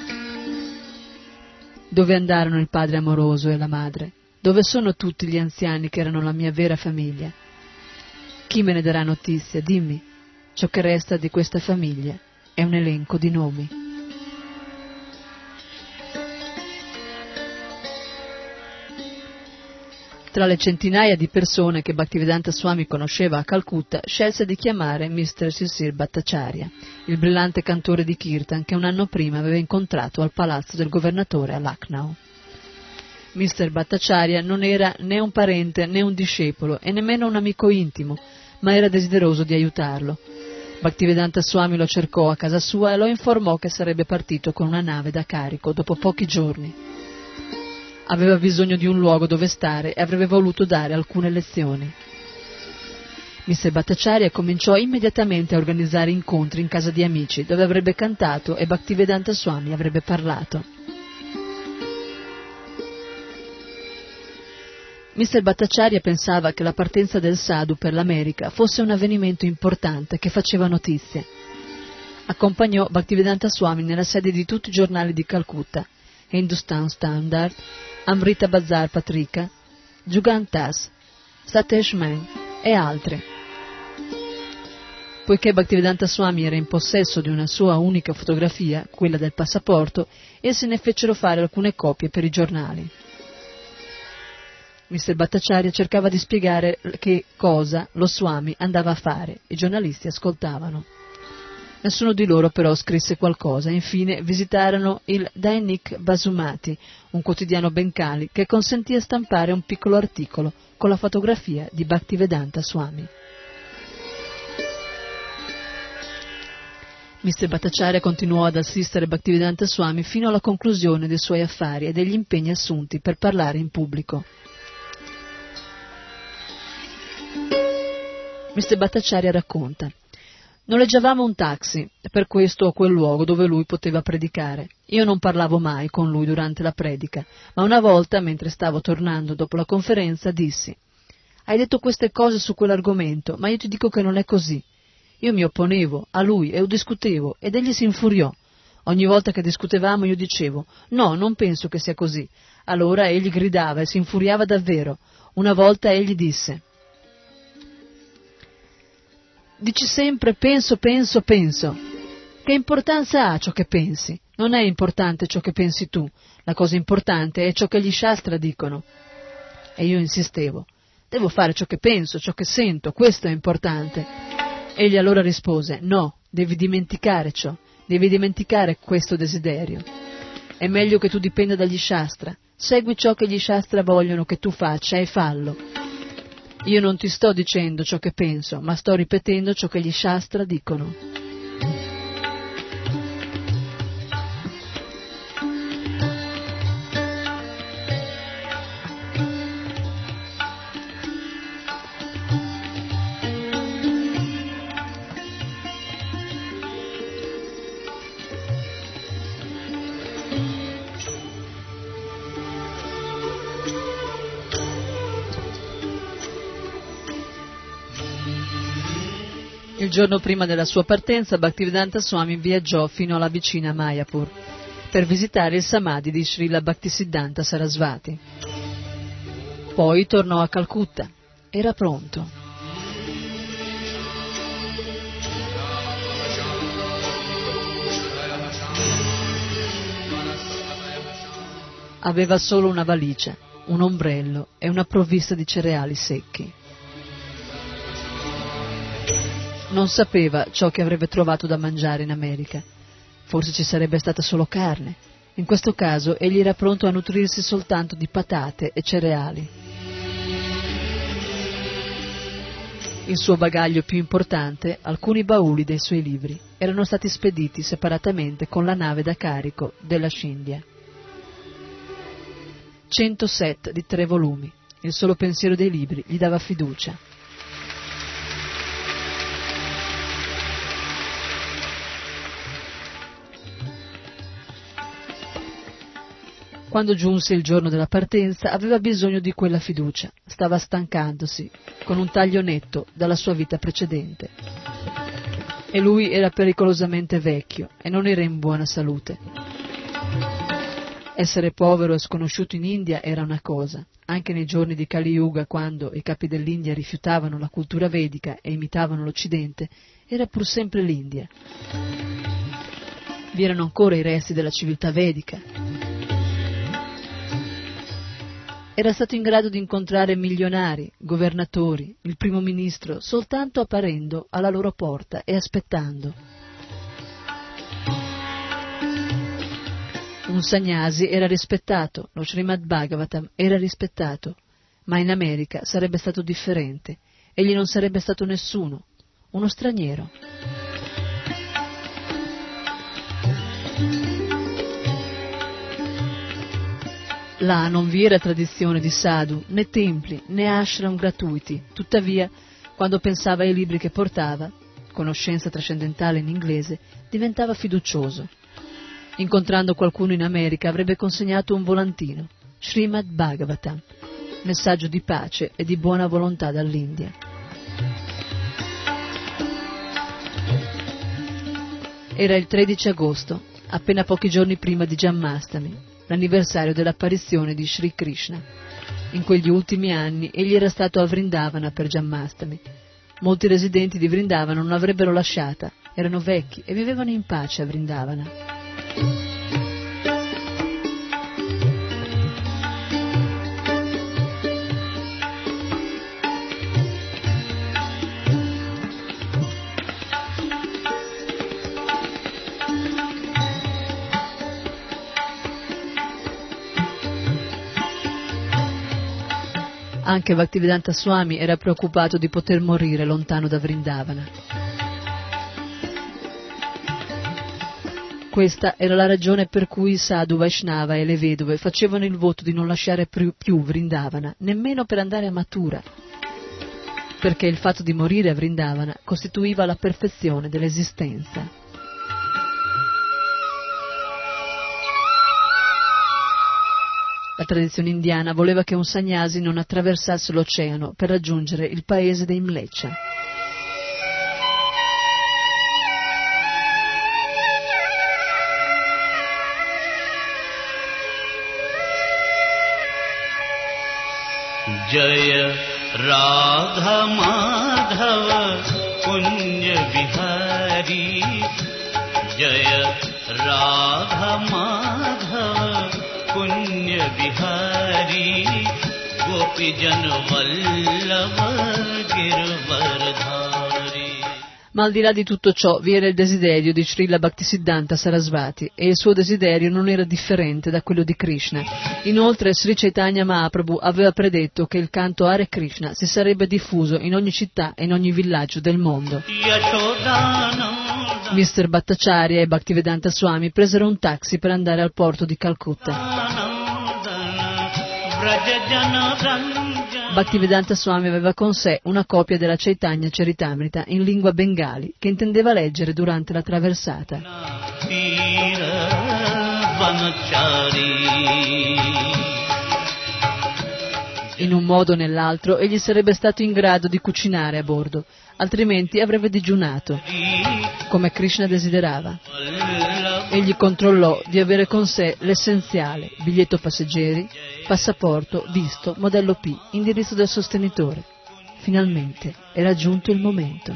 Speaker 2: Dove andarono il padre amoroso e la madre? Dove sono tutti gli anziani che erano la mia vera famiglia? Chi me ne darà notizia? Dimmi. Ciò che resta di questa famiglia è un elenco di nomi. Tra le centinaia di persone che Bhaktivedanta Swami conosceva a Calcutta, scelse di chiamare mister Sisir Bhattacharya, il brillante cantore di Kirtan che un anno prima aveva incontrato al palazzo del governatore a Lucknow. mister Bhattacharya non era né un parente né un discepolo e nemmeno un amico intimo, ma era desideroso di aiutarlo. Bhaktivedanta Swami lo cercò a casa sua e lo informò che sarebbe partito con una nave da carico dopo pochi giorni. Aveva bisogno di un luogo dove stare e avrebbe voluto dare alcune lezioni. mister Bhattacharya cominciò immediatamente a organizzare incontri in casa di amici dove avrebbe cantato e Bhaktivedanta Swami avrebbe parlato. mister Bhattacharya pensava che la partenza del sadhu per l'America fosse un avvenimento importante che faceva notizie. Accompagnò Bhaktivedanta Swami nella sede di tutti i giornali di Calcutta, Hindustan Standard, Amrita Bazar Patrika, Jugantas, Sateshman e altri. Poiché Bhaktivedanta Swami era in possesso di una sua unica fotografia, quella del passaporto, essi ne fecero fare alcune copie per i giornali. mister Bhattacharya cercava di spiegare che cosa lo Swami andava a fare. I giornalisti ascoltavano. Nessuno di loro però scrisse qualcosa. Infine visitarono il Dainik Basumati, un quotidiano bengali che consentia stampare un piccolo articolo con la fotografia di Bhaktivedanta Swami. mister Bhattacharya continuò ad assistere Bhaktivedanta Swami fino alla conclusione dei suoi affari e degli impegni assunti per parlare in pubblico. mister Bhattacharya racconta: noleggiavamo un taxi per questo o quel luogo dove lui poteva predicare. Io non parlavo mai con lui durante la predica, ma una volta, mentre stavo tornando dopo la conferenza, dissi: hai detto queste cose su quell'argomento, ma io ti dico che non è così. Io mi opponevo a lui e discutevo, ed egli si infuriò. Ogni volta che discutevamo io dicevo: no, non penso che sia così. Allora egli gridava e si infuriava davvero. Una volta egli disse: dici sempre penso, penso, penso. Che importanza ha ciò che pensi? Non è importante ciò che pensi tu. La cosa importante è ciò che gli Shastra dicono. E io insistevo: devo fare ciò che penso, ciò che sento, questo è importante. Egli allora rispose: no, devi dimenticare ciò, devi dimenticare questo desiderio. È meglio che tu dipenda dagli Shastra. Segui ciò che gli Shastra vogliono che tu faccia e fallo. Io non ti sto dicendo ciò che penso, ma sto ripetendo ciò che gli Shastra dicono. Il giorno prima della sua partenza, Bhaktivedanta Swami viaggiò fino alla vicina Mayapur per visitare il Samadhi di Srila Bhaktisiddhanta Sarasvati. Poi tornò a Calcutta. Era pronto. Aveva solo una valigia, un ombrello e una provvista di cereali secchi. Non sapeva ciò che avrebbe trovato da mangiare in America. Forse ci sarebbe stata solo carne. In questo caso egli era pronto a nutrirsi soltanto di patate e cereali. Il suo bagaglio più importante, alcuni bauli dei suoi libri, erano stati spediti separatamente con la nave da carico della Scindia. Cento set di tre volumi. Il solo pensiero dei libri gli dava fiducia. Quando giunse il giorno della partenza, aveva bisogno di quella fiducia. Stava stancandosi, con un taglio netto dalla sua vita precedente. E lui era pericolosamente vecchio e non era in buona salute. Essere povero e sconosciuto in India era una cosa. Anche nei giorni di Kali Yuga, quando i capi dell'India rifiutavano la cultura vedica e imitavano l'Occidente, era pur sempre l'India. Vi erano ancora i resti della civiltà vedica. Era stato in grado di incontrare milionari, governatori, il primo ministro, soltanto apparendo alla loro porta e aspettando. Un sannyasi era rispettato, lo Srimad Bhagavatam era rispettato, ma in America sarebbe stato differente. Egli non sarebbe stato nessuno, uno straniero. Là non vi era tradizione di sadhu, né templi, né ashram gratuiti. Tuttavia, quando pensava ai libri che portava, conoscenza trascendentale in inglese, diventava fiducioso. Incontrando qualcuno in America avrebbe consegnato un volantino, Srimad Bhagavatam, messaggio di pace e di buona volontà dall'India. Era il tredici agosto, appena pochi giorni prima di Janmastami, l'anniversario dell'apparizione di Sri Krishna. In quegli ultimi anni egli era stato a Vrindavana per Janmastami. Molti residenti di Vrindavana non l'avrebbero lasciata, erano vecchi e vivevano in pace a Vrindavana. Anche Bhaktivedanta Swami era preoccupato di poter morire lontano da Vrindavana. Questa era la ragione per cui i sadhu Vaishnava e le vedove facevano il voto di non lasciare più, più Vrindavana, nemmeno per andare a Mathura, perché il fatto di morire a Vrindavana costituiva la perfezione dell'esistenza. La tradizione indiana voleva che un sannyasi non attraversasse l'oceano per raggiungere il paese dei Mleccia.
Speaker 1: Jaya Radha Madhava Kunja Bihari Jaya Radha Madhava Punya Bihari Gopi Jan Vallabha Girvardhari.
Speaker 2: Ma al di là di tutto ciò vi era il desiderio di Srila Bhaktisiddhanta Sarasvati e il suo desiderio non era differente da quello di Krishna. Inoltre Sri Chaitanya Mahaprabhu aveva predetto che il canto Hare Krishna si sarebbe diffuso in ogni città e in ogni villaggio del mondo. mister Bhattacharya e Bhaktivedanta Swami presero un taxi per andare al porto di Calcutta. Bhaktivedanta Swami aveva con sé una copia della Chaitanya Charitamrita in lingua bengali che intendeva leggere durante la traversata. In un modo o nell'altro egli sarebbe stato in grado di cucinare a bordo, altrimenti avrebbe digiunato, come Krishna desiderava. Egli controllò di avere con sé l'essenziale, biglietto passeggeri, passaporto, visto, modello P, indirizzo del sostenitore. Finalmente era giunto il momento.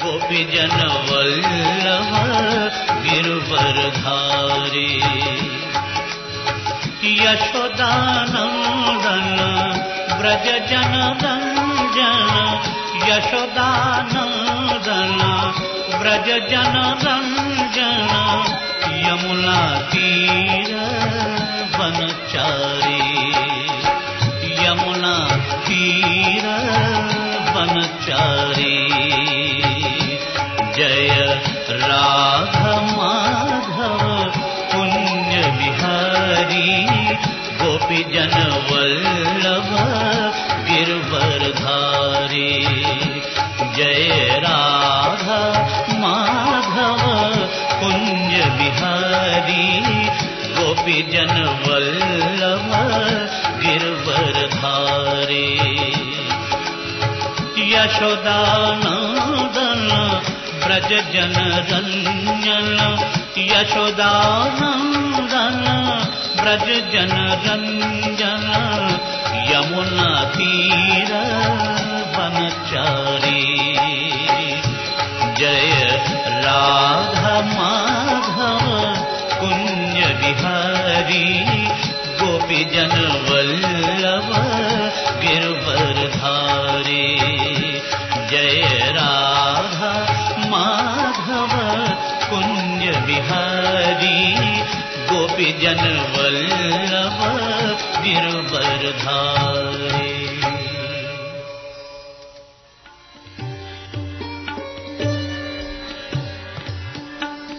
Speaker 1: Yamuna Tira Vanachari Yamuna Tira Vanachari Jaya Radha Madhava Punya Bihari Gopi Jan Vallabha Girvardhari Jaya Radha Madhava Kunja Bihari Gopi Jan Vallabha Girvardhari Yashodanandana Braja Jana Ranjana Yashodanandana Braja Jana Ranjana Yamuna Tira Vanachari Jaya Radha Madhava Kunya Bihari Gopi Jan Vallabha Girvardhari Jaya Radha Madhava Kunya Bihari Gopi Jan Vallabha Girvardhari.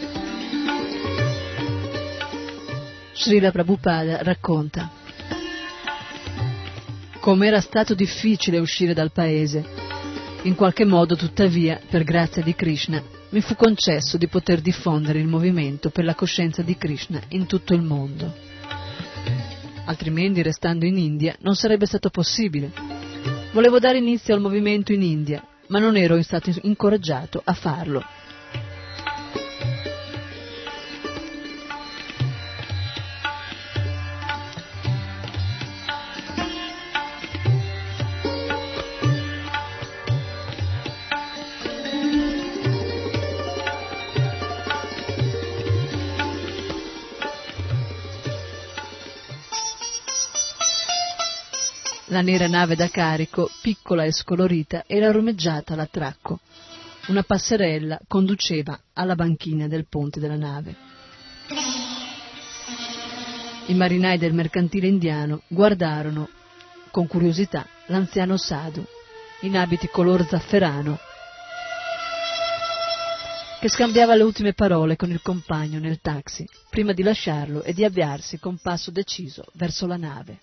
Speaker 2: Srila Prabhupada racconta: Com'era stato difficile uscire dal paese. In qualche modo, tuttavia, per grazia di Krishna, mi fu concesso di poter diffondere il movimento per la coscienza di Krishna in tutto il mondo. Altrimenti, restando in India, non sarebbe stato possibile. Volevo dare inizio al movimento in India, ma non ero stato incoraggiato a farlo. La nera nave da carico, piccola e scolorita, era rumeggiata all'attracco. Una passerella conduceva alla banchina del ponte della nave. I marinai del mercantile indiano guardarono con curiosità l'anziano Sadhu, in abiti color zafferano, che scambiava le ultime parole con il compagno nel taxi, prima di lasciarlo e di avviarsi con passo deciso verso la nave.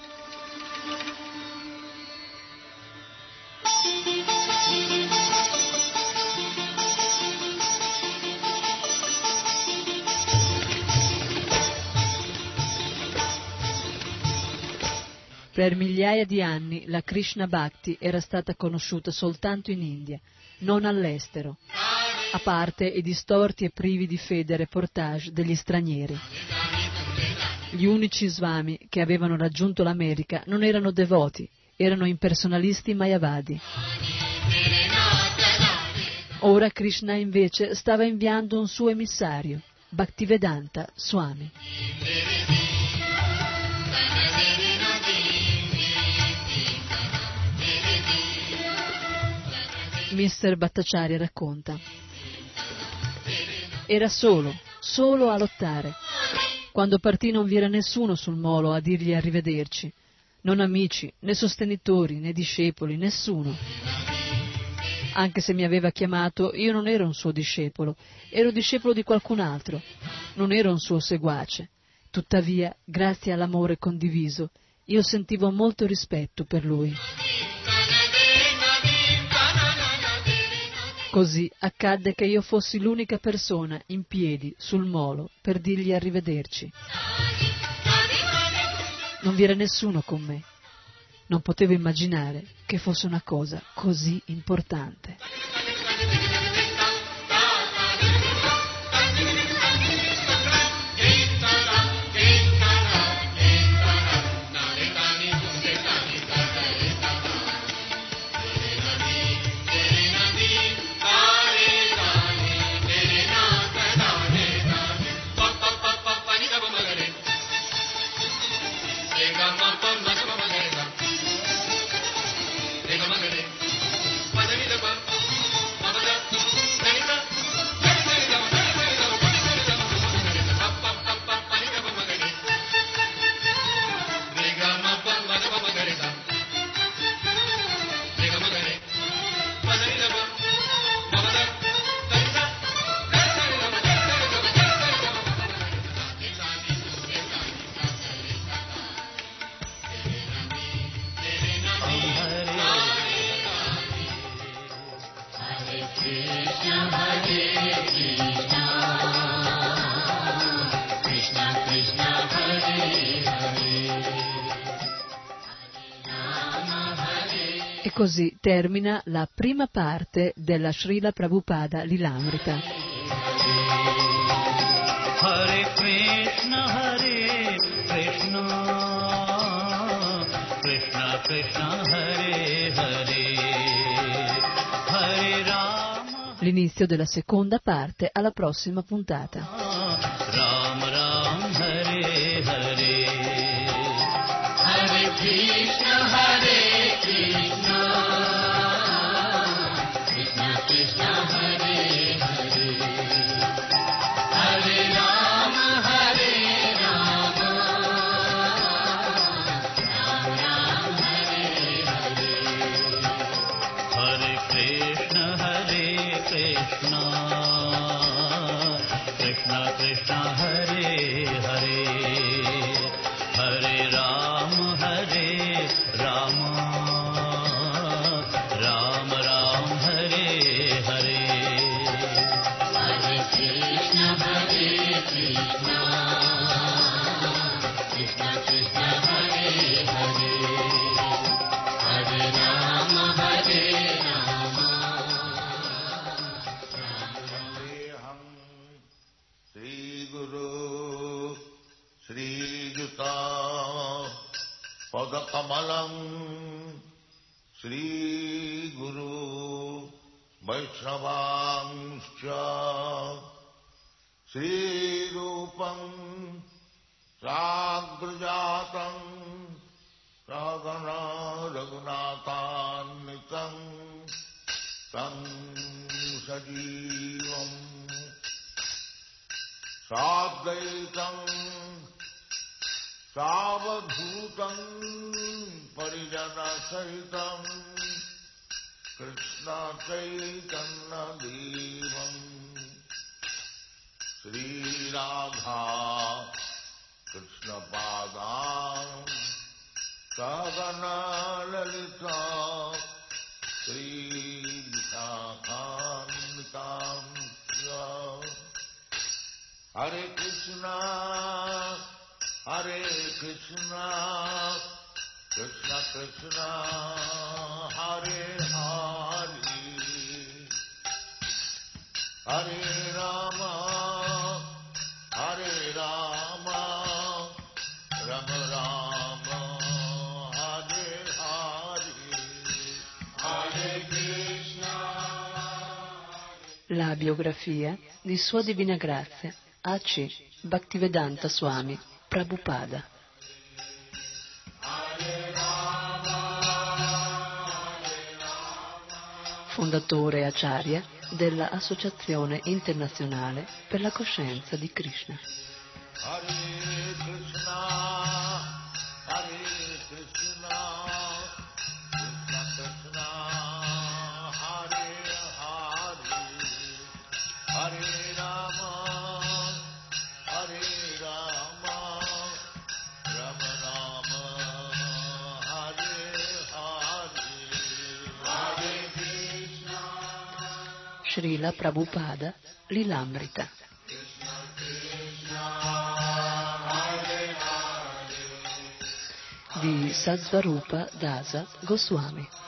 Speaker 2: Per migliaia di anni la Krishna Bhakti era stata conosciuta soltanto in India, non all'estero, a parte i distorti e privi di fede reportage degli stranieri. Gli unici swami che avevano raggiunto l'America non erano devoti, erano impersonalisti mayavadi. Ora Krishna invece stava inviando un suo emissario, Bhaktivedanta Swami. mister Bhattacharya racconta. Era solo, solo a lottare. Quando partì non vi era nessuno sul molo a dirgli arrivederci, non amici, né sostenitori, né discepoli, nessuno. Anche se mi aveva chiamato, io non ero un suo discepolo, ero discepolo di qualcun altro, non ero un suo seguace. Tuttavia, grazie all'amore condiviso, io sentivo molto rispetto per lui. Così accadde che io fossi l'unica persona in piedi sul molo per dirgli arrivederci. Non vi era nessuno con me. Non potevo immaginare che fosse una cosa così importante. E così termina la prima parte della Srila Prabhupada Lilamrita.
Speaker 1: Hare Krishna, Hare Krishna, Krishna Krishna, Hare Hare, Hare Rama.
Speaker 2: L'inizio della seconda parte alla prossima puntata.
Speaker 1: Ram Ram, Hare Hare, Hare Krishna, Hare Krishna, Krishna Krishna, Hare Hare, Hare Rama, Hare Rama, Ram Ram, Hare Hare, Hare Krishna, Hare Krishna, Krishna Krishna, Hare Hare, Hare Rama, Hare Rama,
Speaker 3: Guru Vaishnavanscha Sri Rupam Sagrajatam Ragana Raghunatanitam Tam Sajivam Sadvaitam Savadhutam Parijana Sahitam Krishna Chaitanya Devam Sri Radha Krishna Padam Sagana Lalita Sri Visakhantam Hare Krishna Hare Krishna Krishna Krishna Hare Hare Hare Rama Hare Rama Rama Rama Hare Hare Hare Krishna.
Speaker 2: La biografia di Sua Divina Grazia A C Bhaktivedanta Swami Prabhupada. Fondatore Acharya della Associazione Internazionale per la Coscienza di Krishna.
Speaker 3: Hare Krishna, Hare Krishna, Krishna Krishna, Hare Hare, Hare Rama, Hare Rama, Rama Rama, Hare Hare, Hare Krishna.
Speaker 2: Srila Prabhupada Lilamrita. Di Satsvarupa Dasa Goswami.